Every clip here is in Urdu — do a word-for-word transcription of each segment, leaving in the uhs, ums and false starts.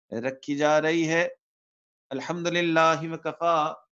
رکھی جا رہی ہے۔ الحمدللہ وکفا،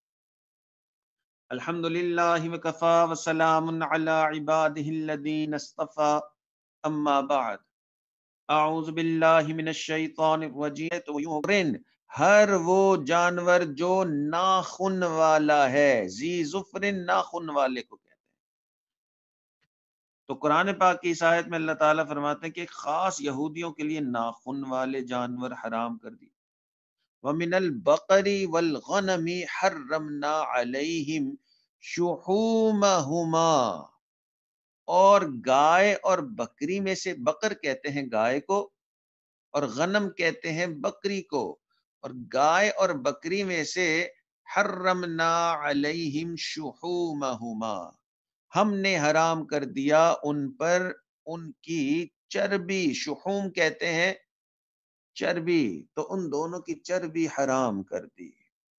الحمدللہ وکفا وسلام علی عبادہ الذین اصطفى، اما بعد، اعوذ باللہ من الشیطان الرجیم۔ تو یوں ہر وہ جانور جو ناخن والا ہے، ذی ظفر، ناخن والے کو کہتے ہیں۔ تو قرآن پاک کی اس آیت میں اللہ تعالیٰ فرماتے ہیں کہ خاص یہودیوں کے لیے ناخن والے جانور حرام کر دی۔ وَمِنَ الْبَقَرِ وَالْغَنَمِ حَرَّمْنَا عَلَيْهِمْ شُحُومَهُمَا، اور گائے اور بکری میں سے، بقر کہتے ہیں گائے کو اور غنم کہتے ہیں بکری کو، اور گائے اور بکری میں سے حرمنا علیہم شحومہما، ہم نے حرام کر دیا ان پر ان کی چربی۔ شحوم کہتے ہیں چربی، تو ان دونوں کی چربی حرام کر دی۔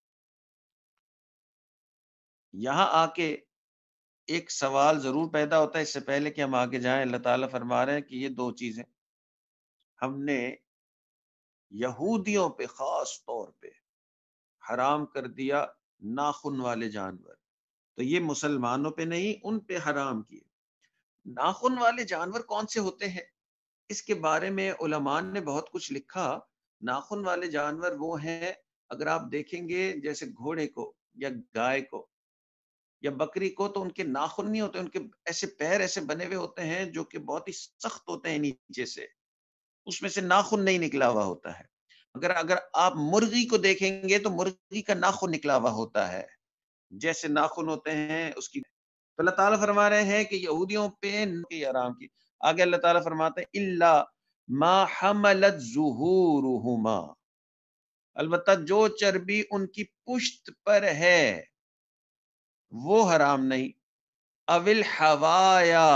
یہاں آ کے ایک سوال ضرور پیدا ہوتا ہے، اس سے پہلے کہ ہم آگے جائیں۔ اللہ تعالیٰ فرما رہے ہیں کہ یہ دو چیزیں ہم نے یہودیوں پہ خاص طور پہ حرام کر دیا، ناخن والے جانور۔ تو یہ مسلمانوں پہ نہیں، ان پہ حرام کیے۔ ناخن والے جانور کون سے ہوتے ہیں؟ اس کے بارے میں علماء نے بہت کچھ لکھا۔ ناخن والے جانور وہ ہیں، اگر آپ دیکھیں گے جیسے گھوڑے کو یا گائے کو یا بکری کو، تو ان کے ناخن نہیں ہوتے، ان کے ایسے پیر ایسے بنے ہوئے ہوتے ہیں جو کہ بہت ہی سخت ہوتے ہیں نیچے سے، اس میں سے ناخن نہیں نکلا ہوا ہوتا ہے۔ اگر اگر آپ مرغی کو دیکھیں گے تو مرغی کا ناخن نکلا ہوا ہوتا ہے، جیسے ناخن ہوتے ہیں اس کی۔ تو اللہ تعالیٰ فرما رہے ہیں کہ یہودیوں پہ حرام کی۔ آگے اللہ تعالیٰ فرماتے ہیں الا ما حملت ظہورہما، البتہ جو چربی ان کی پشت پر ہے وہ حرام نہیں۔ اول حوایا،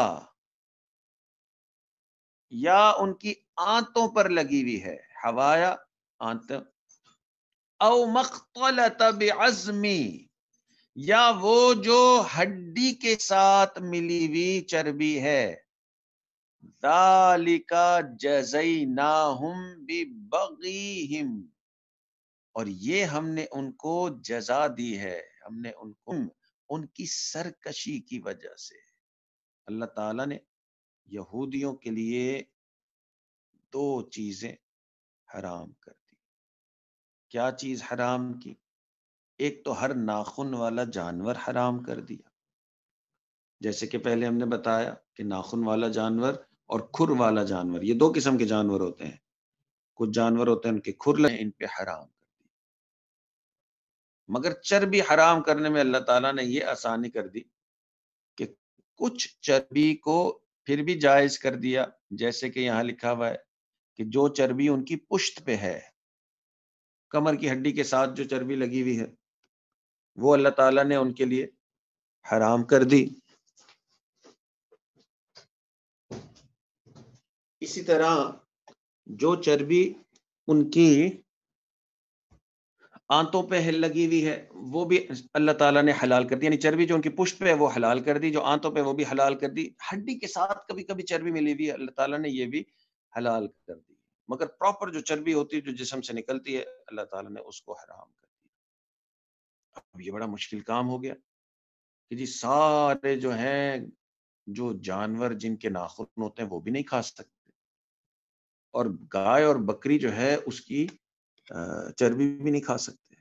یا ان کی آنتوں پر لگی ہوئی ہے، حوایا آنت، او مختلط بعظم، یا وہ جو ہڈی کے ساتھ ملی ہوئی چربی ہے۔ ذالک جزیناہم ببغیہم، اور یہ ہم نے ان کو جزا دی ہے، ہم نے ان کو ان کی سرکشی کی وجہ سے۔ اللہ تعالیٰ نے یہودیوں کے لیے دو چیزیں حرام کر دی۔ کیا چیز حرام کی؟ ایک تو ہر ناخن والا جانور حرام کر دیا، جیسے کہ پہلے ہم نے بتایا کہ ناخن والا جانور اور کھر والا جانور، یہ دو قسم کے جانور ہوتے ہیں۔ کچھ جانور ہوتے ہیں ان کے کھر لیں، ان پہ حرام کر دی۔ مگر چربی حرام کرنے میں اللہ تعالیٰ نے یہ آسانی کر دی کہ کچھ چربی کو پھر بھی جائز کر دیا، جیسے کہ یہاں لکھا ہوا ہے کہ جو چربی ان کی پشت پہ ہے، کمر کی ہڈی کے ساتھ جو چربی لگی ہوئی ہے، وہ اللہ تعالیٰ نے ان کے لیے حرام کر دی۔ اسی طرح جو چربی ان کی آنتوں پہ لگی ہوئی ہے وہ بھی اللہ تعالیٰ نے حلال کر دی، یعنی چربی جو ان کی پشت پہ ہے وہ حلال کر دی، جو آنتوں پہ وہ بھی حلال کر دی۔ ہڈی کے ساتھ کبھی کبھی چربی ملی ہوئی ہے، اللہ تعالیٰ نے یہ بھی حلال کر دی، مگر پراپر جو چربی ہوتی ہے جو جسم سے نکلتی ہے اللہ تعالیٰ نے اس کو حرام کر دیا۔ اب یہ بڑا مشکل کام ہو گیا کہ جی سارے جو ہیں جو جانور جن کے ناخن ہوتے ہیں وہ بھی نہیں کھا سکتے، اور گائے اور بکری جو ہے اس کی چربی بھی نہیں کھا سکتے۔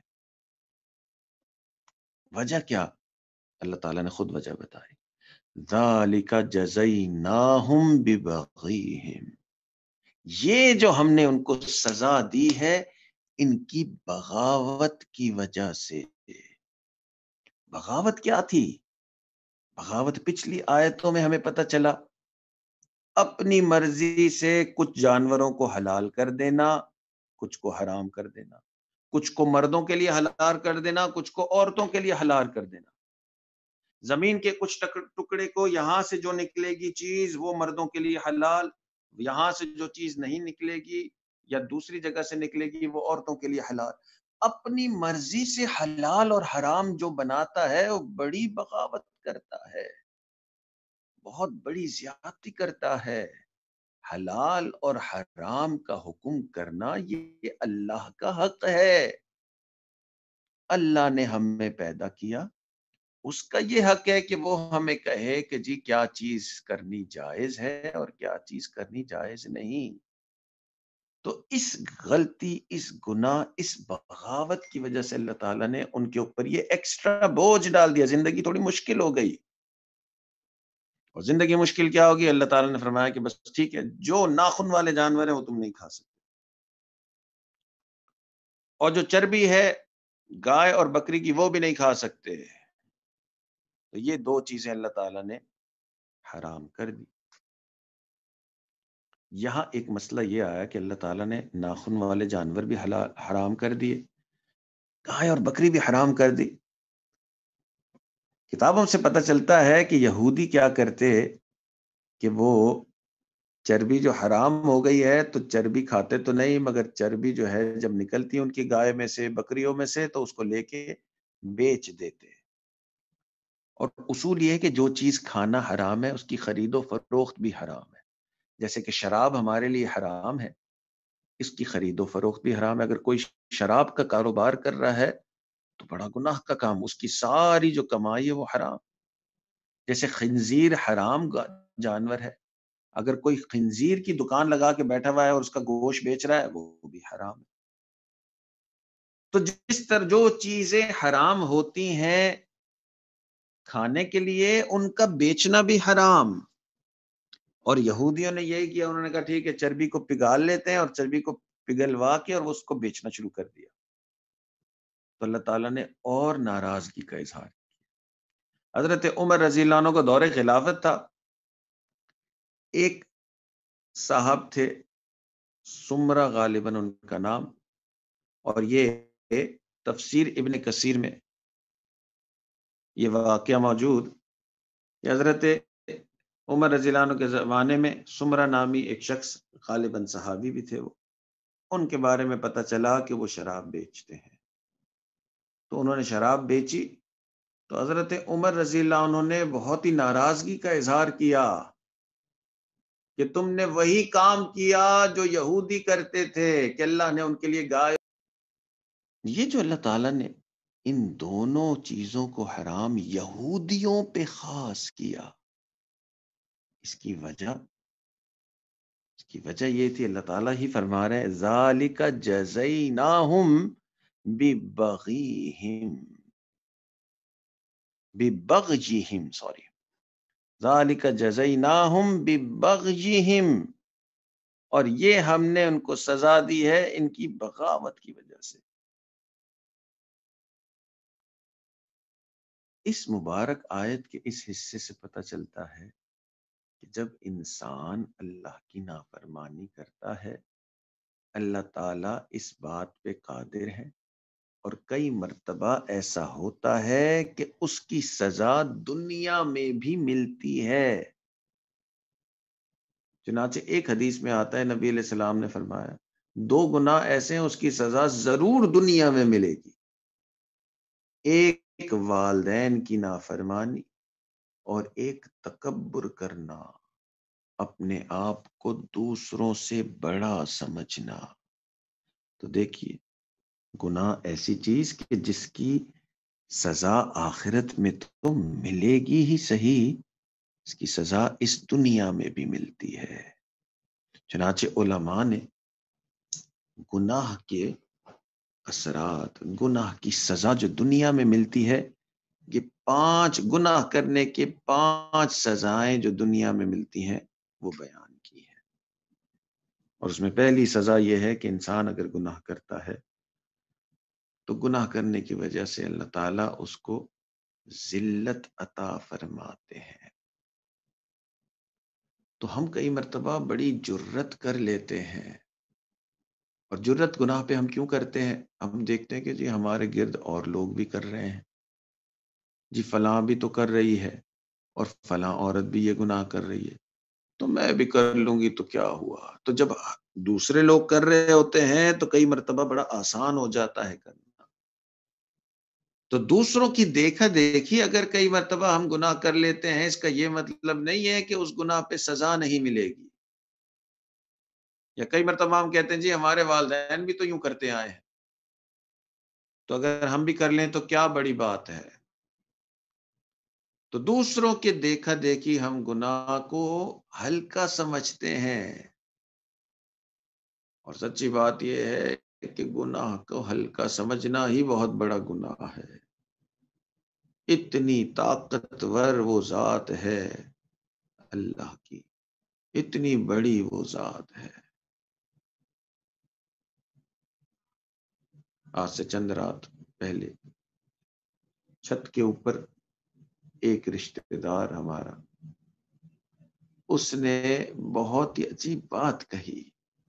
وجہ کیا؟ اللہ تعالیٰ نے خود وجہ بتائی، ذالک جزیناہم ببغیہم، یہ جو ہم نے ان کو سزا دی ہے ان کی بغاوت کی وجہ سے۔ بغاوت کیا تھی؟ بغاوت پچھلی آیتوں میں ہمیں پتہ چلا، اپنی مرضی سے کچھ جانوروں کو حلال کر دینا، کچھ کو حرام کر دینا، کچھ کو مردوں کے لیے حلال کر دینا، کچھ کو عورتوں کے لیے حلال کر دینا۔ زمین کے کچھ ٹکڑے کو یہاں سے جو نکلے گی چیز وہ مردوں کے لیے حلال، یہاں سے جو چیز نہیں نکلے گی یا دوسری جگہ سے نکلے گی وہ عورتوں کے لیے حلال۔ اپنی مرضی سے حلال اور حرام جو بناتا ہے وہ بڑی بغاوت کرتا ہے، بہت بڑی زیادتی کرتا ہے۔ حلال اور حرام کا حکم کرنا یہ اللہ کا حق ہے۔ اللہ نے ہمیں پیدا کیا، اس کا یہ حق ہے کہ وہ ہمیں کہے کہ جی کیا چیز کرنی جائز ہے اور کیا چیز کرنی جائز نہیں۔ تو اس غلطی، اس گناہ، اس بغاوت کی وجہ سے اللہ تعالیٰ نے ان کے اوپر یہ ایکسٹرا بوجھ ڈال دیا، زندگی تھوڑی مشکل ہو گئی۔ اور زندگی مشکل کیا ہوگی؟ اللہ تعالیٰ نے فرمایا کہ بس ٹھیک ہے، جو ناخن والے جانور ہیں وہ تم نہیں کھا سکتے، اور جو چربی ہے گائے اور بکری کی وہ بھی نہیں کھا سکتے۔ تو یہ دو چیزیں اللہ تعالیٰ نے حرام کر دی۔ یہاں ایک مسئلہ یہ آیا کہ اللہ تعالیٰ نے ناخن والے جانور بھی حلال حرام کر دیے، گائے اور بکری بھی حرام کر دی۔ کتابوں سے پتہ چلتا ہے کہ یہودی کیا کرتے کہ وہ چربی جو حرام ہو گئی ہے تو چربی کھاتے تو نہیں، مگر چربی جو ہے جب نکلتی ان کی گائے میں سے، بکریوں میں سے، تو اس کو لے کے بیچ دیتے۔ اور اصول یہ ہے کہ جو چیز کھانا حرام ہے اس کی خرید و فروخت بھی حرام ہے۔ جیسے کہ شراب ہمارے لیے حرام ہے، اس کی خرید و فروخت بھی حرام ہے۔ اگر کوئی شراب کا کاروبار کر رہا ہے تو بڑا گناہ کا کام، اس کی ساری جو کمائی ہے وہ حرام۔ جیسے خنزیر حرام جانور ہے، اگر کوئی خنزیر کی دکان لگا کے بیٹھا ہوا ہے اور اس کا گوشت بیچ رہا ہے وہ بھی حرام ہے۔ تو جس طرح جو چیزیں حرام ہوتی ہیں کھانے کے لیے، ان کا بیچنا بھی حرام۔ اور یہودیوں نے یہی کیا، انہوں نے کہا ٹھیک ہے چربی کو پگھال لیتے ہیں، اور چربی کو پگھلوا کے اور اس کو بیچنا شروع کر دیا۔ تو اللہ تعالیٰ نے اور ناراضگی کا اظہار کیا۔ حضرت عمر رضی اللہ عنہ کو دور خلافت تھا، ایک صاحب تھے سمرہ غالباً ان کا نام، اور یہ تفسیر ابن کثیر میں یہ واقعہ موجود کہ حضرت عمر رضی اللہ عنہ کے زمانے میں سمرہ نامی ایک شخص، غالباً صحابی بھی تھے وہ، ان کے بارے میں پتہ چلا کہ وہ شراب بیچتے ہیں۔ تو انہوں نے شراب بیچی، تو حضرت عمر رضی اللہ عنہ نے بہت ہی ناراضگی کا اظہار کیا کہ تم نے وہی کام کیا جو یہودی کرتے تھے، کہ اللہ نے ان کے لیے گائے۔ یہ جو اللہ تعالیٰ نے ان دونوں چیزوں کو حرام یہودیوں پہ خاص کیا، اس کی وجہ اس کی وجہ یہ تھی، اللہ تعالیٰ ہی فرما رہے ہیں ذالک جزیناہم ببغیہم ببغیہم سوری ذالک جزیناہم ببغیہم، اور یہ ہم نے ان کو سزا دی ہے ان کی بغاوت کی وجہ سے۔ اس مبارک آیت کے اس حصے سے پتہ چلتا ہے کہ جب انسان اللہ کی نافرمانی کرتا ہے، اللہ تعالیٰ اس بات پہ قادر ہے، اور کئی مرتبہ ایسا ہوتا ہے کہ اس کی سزا دنیا میں بھی ملتی ہے۔ چنانچہ ایک حدیث میں آتا ہے، نبی علیہ السلام نے فرمایا دو گناہ ایسے ہیں اس کی سزا ضرور دنیا میں ملے گی، ایک والدین کی نافرمانی اور ایک تکبر کرنا، اپنے آپ کو دوسروں سے بڑا سمجھنا۔ تو دیکھیے گناہ ایسی چیز کہ جس کی سزا آخرت میں تو ملے گی ہی صحیح، اس کی سزا اس دنیا میں بھی ملتی ہے۔ چنانچہ علماء نے گناہ کے اثرات، گناہ کی سزا جو دنیا میں ملتی ہے، یہ پانچ گناہ کرنے کے پانچ سزائیں جو دنیا میں ملتی ہیں وہ بیان کی ہیں۔ اور اس میں پہلی سزا یہ ہے کہ انسان اگر گناہ کرتا ہے تو گناہ کرنے کی وجہ سے اللہ تعالیٰ اس کو ذلت عطا فرماتے ہیں۔ تو ہم کئی مرتبہ بڑی جرت کر لیتے ہیں، اور جرت گناہ پہ ہم کیوں کرتے ہیں؟ ہم دیکھتے ہیں کہ جی ہمارے گرد اور لوگ بھی کر رہے ہیں، جی فلاں بھی تو کر رہی ہے، اور فلاں عورت بھی یہ گناہ کر رہی ہے، تو میں بھی کر لوں گی تو کیا ہوا؟ تو جب دوسرے لوگ کر رہے ہوتے ہیں تو کئی مرتبہ بڑا آسان ہو جاتا ہے کرنا۔ تو دوسروں کی دیکھا دیکھی اگر کئی مرتبہ ہم گناہ کر لیتے ہیں، اس کا یہ مطلب نہیں ہے کہ اس گناہ پہ سزا نہیں ملے گی۔ یا کئی مرتبہ ہم کہتے ہیں جی ہمارے والدین بھی تو یوں کرتے آئے ہیں، تو اگر ہم بھی کر لیں تو کیا بڑی بات ہے۔ تو دوسروں کے دیکھا دیکھی ہم گناہ کو ہلکا سمجھتے ہیں، اور سچی بات یہ ہے کہ گناہ کو ہلکا سمجھنا ہی بہت بڑا گناہ ہے۔ اتنی طاقتور وہ ذات ہے اللہ کی، اتنی بڑی وہ ذات ہے۔ آج سے چند رات پہلے چھت کے اوپر ایک رشتہ دار ہمارا، اس نے بہت ہی عجیب بات کہی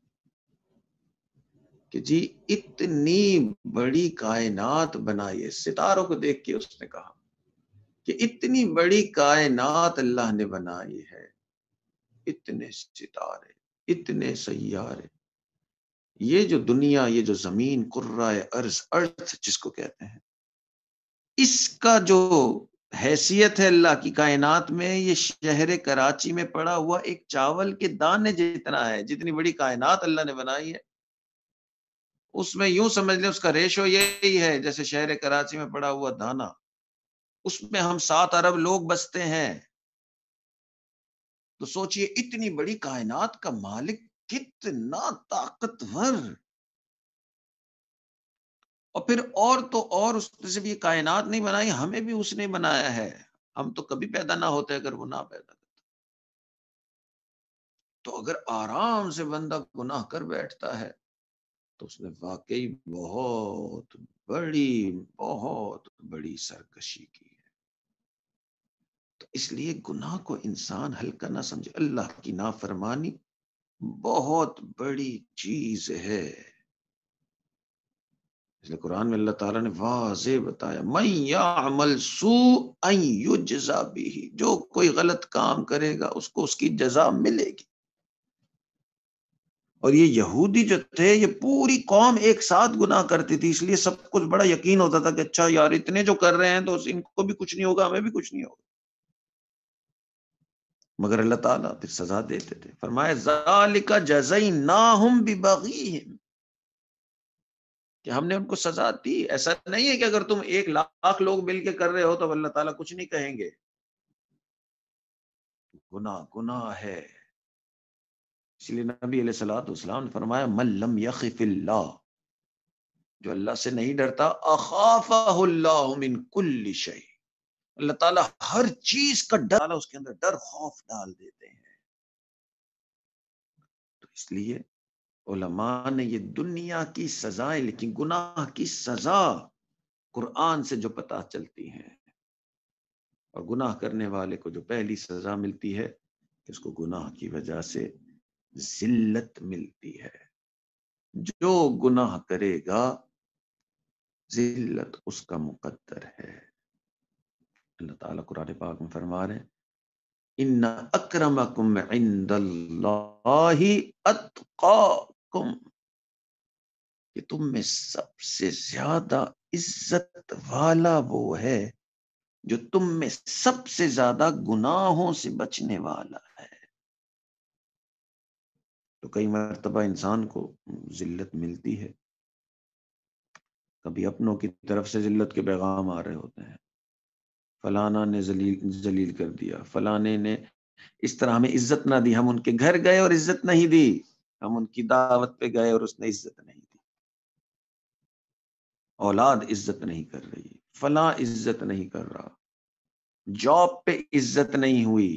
کہ جی اتنی بڑی کائنات بنائی ہے، ستاروں کو دیکھ کے اس نے کہا کہ اتنی بڑی کائنات اللہ نے بنائی ہے، اتنے ستارے، اتنے سیارے، یہ جو دنیا، یہ جو زمین، کرۂ ارض، ارتھ جس کو کہتے ہیں، اس کا جو حیثیت ہے اللہ کی کائنات میں، یہ شہر کراچی میں پڑا ہوا ایک چاول کے دانے جتنا ہے۔ جتنی بڑی کائنات اللہ نے بنائی ہے، اس میں یوں سمجھ لیں اس کا ریشو یہی ہے جیسے شہر کراچی میں پڑا ہوا دانا، اس میں ہم سات ارب لوگ بستے ہیں۔ تو سوچئے اتنی بڑی کائنات کا مالک کتنا طاقتور، اور پھر اور تو اور اس نے صرف یہ کائنات نہیں بنائی، ہمیں بھی اس نے بنایا ہے۔ ہم تو کبھی پیدا نہ ہوتے اگر وہ نہ پیدا کرتا۔ تو اگر آرام سے بندہ گناہ کر بیٹھتا ہے تو اس نے واقعی بہت بڑی بہت بڑی سرکشی کی ہے۔ تو اس لیے گناہ کو انسان ہلکا نہ سمجھے، اللہ کی نافرمانی بہت بڑی چیز ہے۔ اس لیے قرآن میں اللہ تعالیٰ نے واضح بتایا، مَن یعمل سوءًا یجزا بہ، جو کوئی غلط کام کرے گا اس کو اس کی جزا ملے گی۔ اور یہ یہودی جو تھے، یہ پوری قوم ایک ساتھ گناہ کرتی تھی، اس لیے سب کچھ بڑا یقین ہوتا تھا کہ اچھا یار اتنے جو کر رہے ہیں تو ان کو بھی کچھ نہیں ہوگا، ہمیں بھی کچھ نہیں ہوگا۔ مگر اللہ تعالیٰ پھر سزا دیتے تھے، فرمایا ذالک جزیناہم ببغیہم، کہ ہم نے ان کو سزا دی۔ ایسا نہیں ہے کہ اگر تم ایک لاکھ لوگ مل کے کر رہے ہو تو اللہ تعالیٰ کچھ نہیں کہیں گے۔ گناہ گناہ ہے، اس لیے نبی علیہ الصلوۃ والسلام نے فرمایا من لم یخف اللہ، جو اللہ سے نہیں ڈرتا، اخافہ اللہ من کل شیء، اللہ تعالیٰ ہر چیز کا ڈر، اللہ اس کے اندر ڈر خوف ڈال دیتے ہیں۔ تو اس لیے علماء نے یہ دنیا کی سزائیں لیکن گناہ کی سزا قرآن سے جو پتہ چلتی ہیں، اور گناہ کرنے والے کو جو پہلی سزا ملتی ہے کہ اس کو گناہ کی وجہ سے ذلت ملتی ہے۔ جو گناہ کرے گا ذلت اس کا مقدر ہے۔ اللہ تعالیٰ قرآن پاک میں فرما رہے ہیں ان اکرمکم عند اللہ اتقاکم، کہ تم میں سب سے زیادہ عزت والا وہ ہے جو تم میں سب سے زیادہ گناہوں سے بچنے والا ہے۔ تو کئی مرتبہ انسان کو ذلت ملتی ہے، کبھی اپنوں کی طرف سے ذلت کے پیغام آ رہے ہوتے ہیں، فلانا نے ذلیل ذلیل کر دیا، فلانے نے اس طرح ہمیں عزت نہ دی، ہم ان کے گھر گئے اور عزت نہیں دی، ہم ان کی دعوت پہ گئے اور اس نے عزت نہیں دی، اولاد عزت نہیں کر رہی، فلاں عزت نہیں کر رہا، جاب پہ عزت نہیں ہوئی۔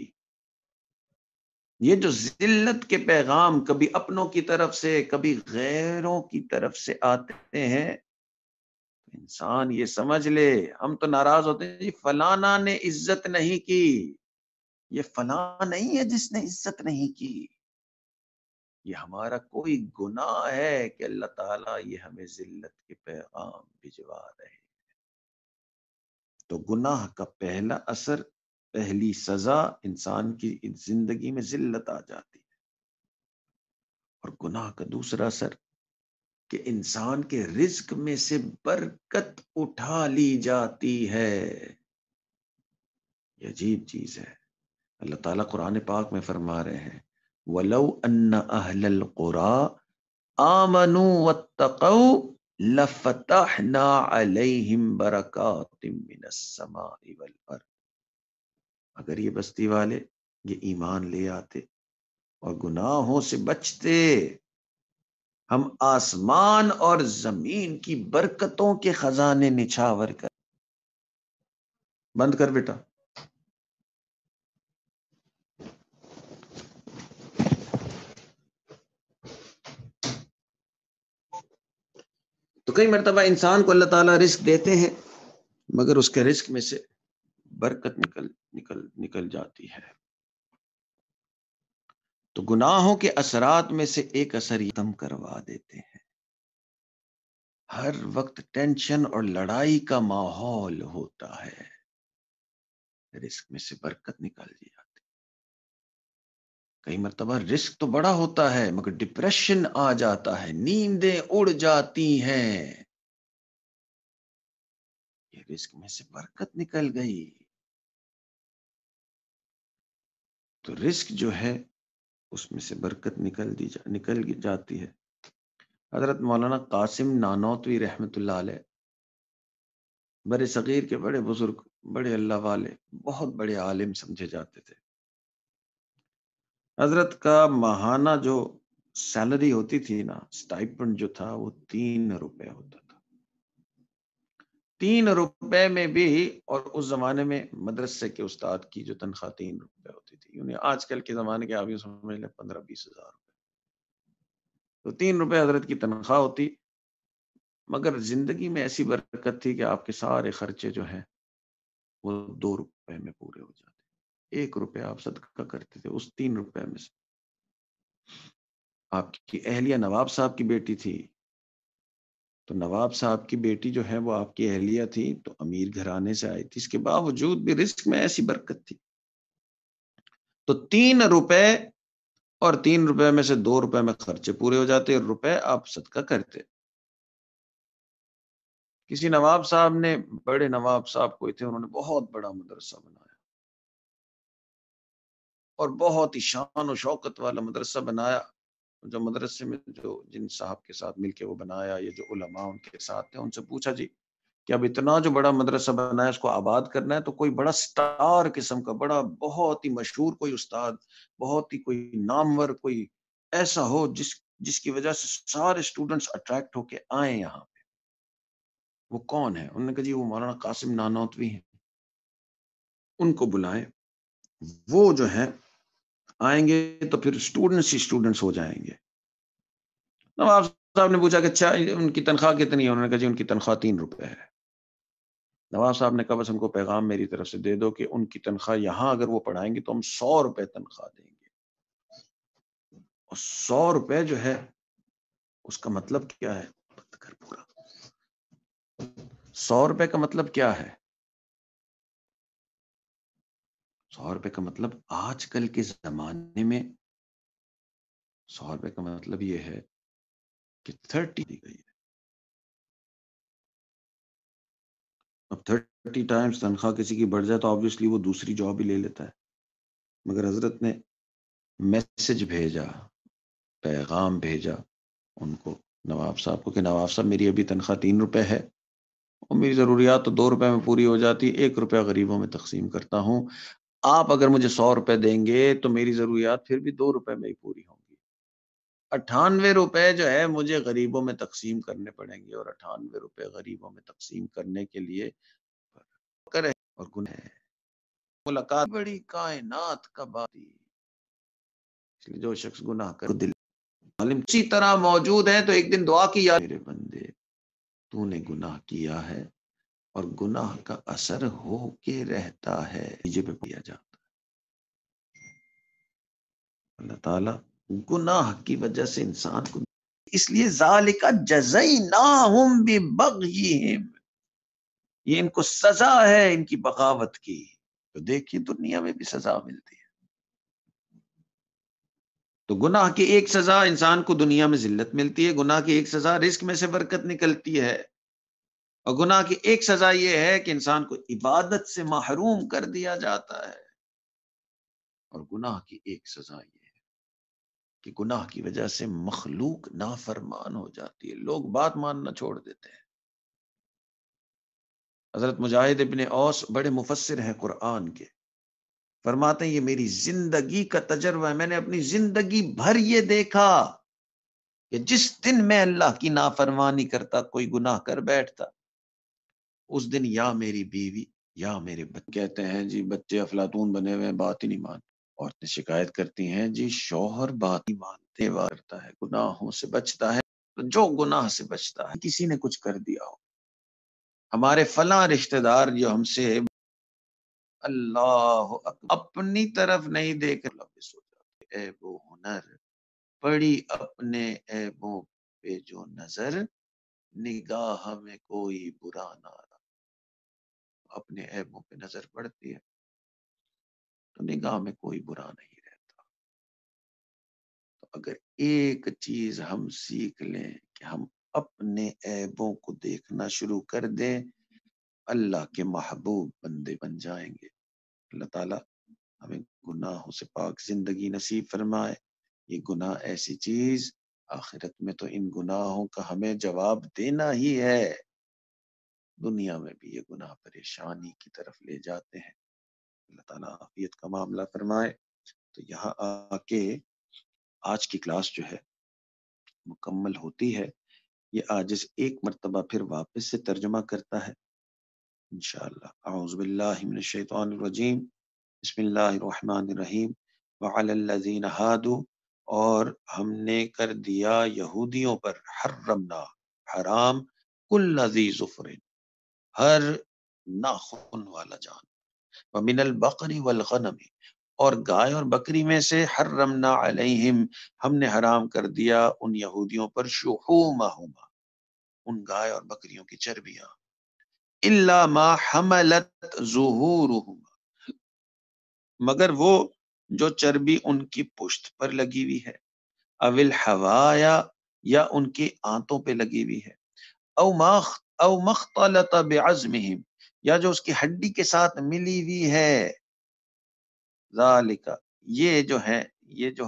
یہ جو ذلت کے پیغام کبھی اپنوں کی طرف سے کبھی غیروں کی طرف سے آتے ہیں، انسان یہ سمجھ لے، ہم تو ناراض ہوتے ہیں جی فلانا نے عزت نہیں کی، یہ فلاں نہیں ہے جس نے عزت نہیں کی، یہ ہمارا کوئی گناہ ہے کہ اللہ تعالیٰ یہ ہمیں ذلت کے پیغام بھجوا رہے ہیں۔ تو گناہ کا پہلا اثر، پہلی سزا، انسان کی زندگی میں ذلت آ جاتی ہے، اور گناہ کا دوسرا اثر کہ انسان کے رزق میں سے برکت اٹھا لی جاتی ہے۔ یہ عجیب چیز ہے۔ اللہ تعالیٰ قرآن پاک میں فرما رہے ہیں وَلَوْ أَنَّ أَهْلَ الْقُرَىٰ آمَنُوا وَاتَّقَوْا لَفَتَحْنَا عَلَيْهِمْ بَرَكَاتٍ مِّنَ السَّمَاءِ وَالْأَرْضِ۔ اگر یہ بستی والے یہ ایمان لے آتے اور گناہوں سے بچتے، ہم آسمان اور زمین کی برکتوں کے خزانے نچھاور کر۔ بند کر بیٹا۔ تو کئی مرتبہ انسان کو اللہ تعالیٰ رزق دیتے ہیں مگر اس کے رزق میں سے برکت نکل نکل نکل جاتی ہے۔ تو گناہوں کے اثرات میں سے ایک اثر یہ ختم کروا دیتے ہیں۔ ہر وقت ٹینشن اور لڑائی کا ماحول ہوتا ہے، رزق میں سے برکت نکل جاتی۔ کئی مرتبہ رزق تو بڑا ہوتا ہے مگر ڈپریشن آ جاتا ہے، نیندیں اڑ جاتی ہیں، یہ رزق میں سے برکت نکل گئی۔ تو رزق جو ہے اس میں سے برکت نکل دی جا نکل جاتی ہے۔ حضرت مولانا قاسم نانوتوی رحمۃ اللہ علیہ بڑے صغیر کے بڑے بزرگ، بڑے اللہ والے، بہت بڑے عالم سمجھے جاتے تھے۔ حضرت کا ماہانہ جو سیلری ہوتی تھی نا، سٹائپنڈ جو تھا وہ تین روپے ہوتا تھا۔ تین روپے میں بھی، اور اس زمانے میں مدرسے کے استاد کی جو تنخواہ تین روپے ہوتی تھی، یعنی آج کل کے زمانے کے آپ یوں سمجھ لیں پندرہ بیس ہزار روپے، تو تین روپے حضرت کی تنخواہ ہوتی، مگر زندگی میں ایسی برکت تھی کہ آپ کے سارے خرچے جو ہیں وہ دو روپے میں پورے ہو جاتے، ایک روپے آپ صدقہ کرتے تھے اس تین روپے میں سے۔ آپ کی اہلیہ نواب صاحب کی بیٹی تھی، تو نواب صاحب کی بیٹی جو ہے وہ آپ کی اہلیہ تھی، تو امیر گھرانے سے آئی تھی، اس کے باوجود بھی رزق میں ایسی برکت تھی۔ تو تین روپے اور تین روپے میں سے دو روپے میں خرچے پورے ہو جاتے، اور روپے آپ صدقہ کرتے۔ کسی نواب صاحب نے، بڑے نواب صاحب کوئی تھے، انہوں نے بہت بڑا مدرسہ بنایا اور بہت ہی شان و شوکت والا مدرسہ بنایا۔ جو مدرسے میں جو جن صاحب کے ساتھ مل کے وہ بنایا، یہ جو علماء ان کے ساتھ تھے، ان سے پوچھا جی کہ اب اتنا جو بڑا مدرسہ بنایا اس کو آباد کرنا ہے، تو کوئی بڑا سٹار قسم کا، بڑا بہت ہی مشہور کوئی استاد، بہت ہی کوئی نامور، کوئی ایسا ہو جس جس کی وجہ سے سارے اسٹوڈنٹس اٹریکٹ ہو کے آئیں یہاں پہ، وہ کون ہے؟ انہوں نے کہا جی وہ مولانا قاسم نانوتوی ہیں، ان کو بلائیں، وہ جو ہے آئیں گے تو پھر اسٹوڈنٹس ہی اسٹوڈنٹس ہو جائیں گے۔ نواب صاحب نے پوچھا کہ اچھا ان کی تنخواہ کتنی ہے؟ انہوں نے کہا جی ان کی تنخواہ تین روپے ہے۔ نواب صاحب نے کہا بس ان کو پیغام میری طرف سے دے دو کہ ان کی تنخواہ یہاں اگر وہ پڑھائیں گے تو ہم سو روپے تنخواہ دیں گے، اور سو روپے جو ہے اس کا مطلب کیا ہے؟ پورا سو روپے کا مطلب کیا ہے؟ سو روپے کا مطلب آج کل کے زمانے میں سو روپے کا مطلب یہ ہے کہ تھرٹی دی گئی ہے۔ اب تھرٹی ٹائمز تنخواہ کسی کی بڑھ جائے تو آبویسلی وہ دوسری جاب ہی لے لیتا ہے، مگر حضرت نے میسج بھیجا، پیغام بھیجا ان کو، نواب صاحب کو، کہ نواب صاحب میری ابھی تنخواہ تین روپے ہے اور میری ضروریات تو دو روپے میں پوری ہو جاتی، ایک روپیہ غریبوں میں تقسیم کرتا ہوں، آپ اگر مجھے سو روپے دیں گے تو میری ضروریات پھر بھی دو روپے میں ہی پوری ہوں گی، اٹھانوے روپے جو ہے مجھے غریبوں میں تقسیم کرنے پڑیں گے، اور اٹھانوے روپے غریبوں میں تقسیم کرنے کے لیے کرے اور گناہ ملاقات بڑی کائنات کا باتی، اس لیے جو شخص گناہ کر دل عالم اسی طرح موجود ہے، تو ایک دن دعا کی یا میرے بندے تو نے گناہ کیا ہے اور گناہ کا اثر ہو کے رہتا ہے، نیچے پہ پیا جاتا ہے۔ اللہ تعالیٰ گناہ کی وجہ سے انسان کو، اس لیے ذالک جزیناہم ببغیہم، یہ ان کو سزا ہے ان کی بغاوت کی، تو دیکھیے دنیا میں بھی سزا ملتی ہے۔ تو گناہ کی ایک سزا انسان کو دنیا میں ذلت ملتی ہے، گناہ کی ایک سزا رزق میں سے برکت نکلتی ہے، اور گناہ کی ایک سزا یہ ہے کہ انسان کو عبادت سے محروم کر دیا جاتا ہے، اور گناہ کی ایک سزا یہ ہے کہ گناہ کی وجہ سے مخلوق نافرمان ہو جاتی ہے، لوگ بات ماننا چھوڑ دیتے ہیں۔ حضرت مجاہد ابن اوس بڑے مفسر ہیں قرآن کے، فرماتے ہیں یہ میری زندگی کا تجربہ ہے، میں نے اپنی زندگی بھر یہ دیکھا کہ جس دن میں اللہ کی نافرمانی کرتا، کوئی گناہ کر بیٹھتا، اس دن یا میری بیوی یا میرے بچے کہتے ہیں جی بچے افلاطون بنے ہوئے ہیں، بات ہی نہیں مانتے۔ عورتیں شکایت کرتی ہیں جی شوہر بات ہی مانتے کرتا ہے، گناہوں سے بچتا ہے، تو جو گناہ سے بچتا ہے کسی نے کچھ کر دیا ہو، ہمارے فلاں رشتہ دار جو ہم سے اللہ اکبر اپنی طرف نہیں دیکھ لفظ ہو جاتے، عیب و ہنر پڑی اپنے عیبوں پہ جو نظر، نگاہ میں کوئی برا نہ رہا۔ اپنے عیبوں پہ نظر پڑتی ہے تو نگاہ میں کوئی برا نہیں رہتا۔ تو اگر ایک چیز ہم سیکھ لیں کہ ہم اپنے عیبوں کو دیکھنا شروع کر دیں، اللہ کے محبوب بندے بن جائیں گے۔ اللہ تعالیٰ ہمیں گناہوں سے پاک زندگی نصیب فرمائے۔ یہ گناہ ایسی چیز، آخرت میں تو ان گناہوں کا ہمیں جواب دینا ہی ہے، دنیا میں بھی یہ گناہ پریشانی کی طرف لے جاتے ہیں۔ اللہ تعالیٰ عافیت کا معاملہ فرمائے۔ تو یہاں آ کے آج کی کلاس جو ہے مکمل ہوتی ہے۔ یہ عاجز ایک مرتبہ پھر واپس سے ترجمہ کرتا ہے انشاءاللہ۔ اعوذ باللہ من الشیطان الرجیم، بسم اللہ الرحمن الرحیم۔ وعلی الذین ہادوا، اور ہم نے کر دیا یہودیوں پر، حرمنا حرام، کل ذی ظفر، ہر ناخن والا جان، ومن البقر والغنم، اور گائے اور بکری میں سے، حرمنا علیہم، ہم نے حرام کر دیا ان یہودیوں پر، شحومہما، ان گائے اور بکریوں کی چربیاں، الا ما حملت ظہورہما، مگر وہ جو چربی ان کی پشت پر لگی ہوئی ہے، اول حوایا، یا ان کی آنتوں پہ لگی ہوئی ہے، او مخ او مختلط بعظمہم، یا جو اس کی ہڈی کے ساتھ ملی ہوئی ہے، ذالک، یہ جو ہے، یہ جو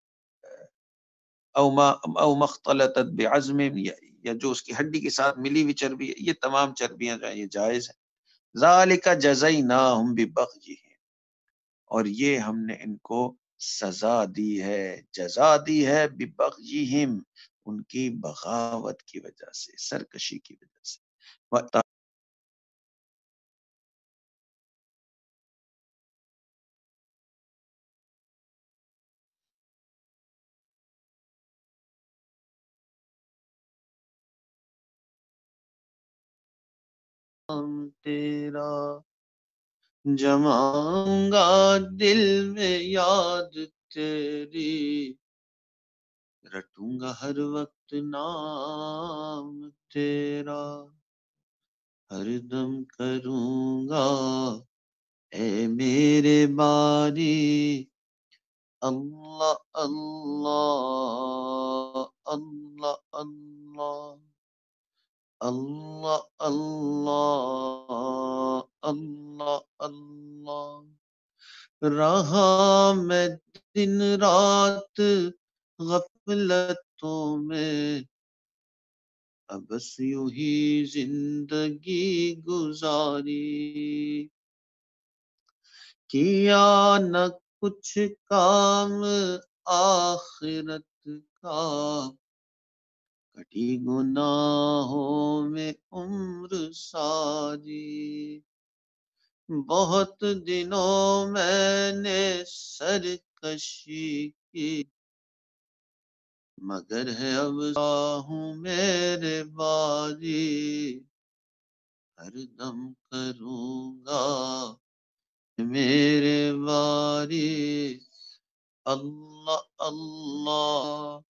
او ما او مختلطت بعظمہم، یا یا جو اس کی ہڈی کے ساتھ ملی ہوئی چربی ہے، یہ تمام چربیاں جو ہیں یہ جائز ہیں۔ ذالک جزیناہم ببغیہم، اور یہ ہم نے ان کو سزا دی ہے، جزا دی ہے، ببغیہم، ان کی بغاوت کی وجہ سے، سرکشی کی وجہ سے۔ تیرا جماؤں گا دل میں یاد تیری، رٹوں گا ہر وقت نام تیرا، ہر دم کروں گا اے میرے باری، اللہ اللہ اللہ اللہ اللہ اللہ اللہ اللہ، رہا میں دن رات غفلتوں میں، اب بس یوں ہی زندگی گزاری، کیا نہ کچھ کام آخرت کا، کٹی گناہوں میں عمر ساری، بہت دنوں میں نے سرکشی کی، مگر ہے اب ہوں میرے باری، ہر دم کروں گا میرے باری، اللہ اللہ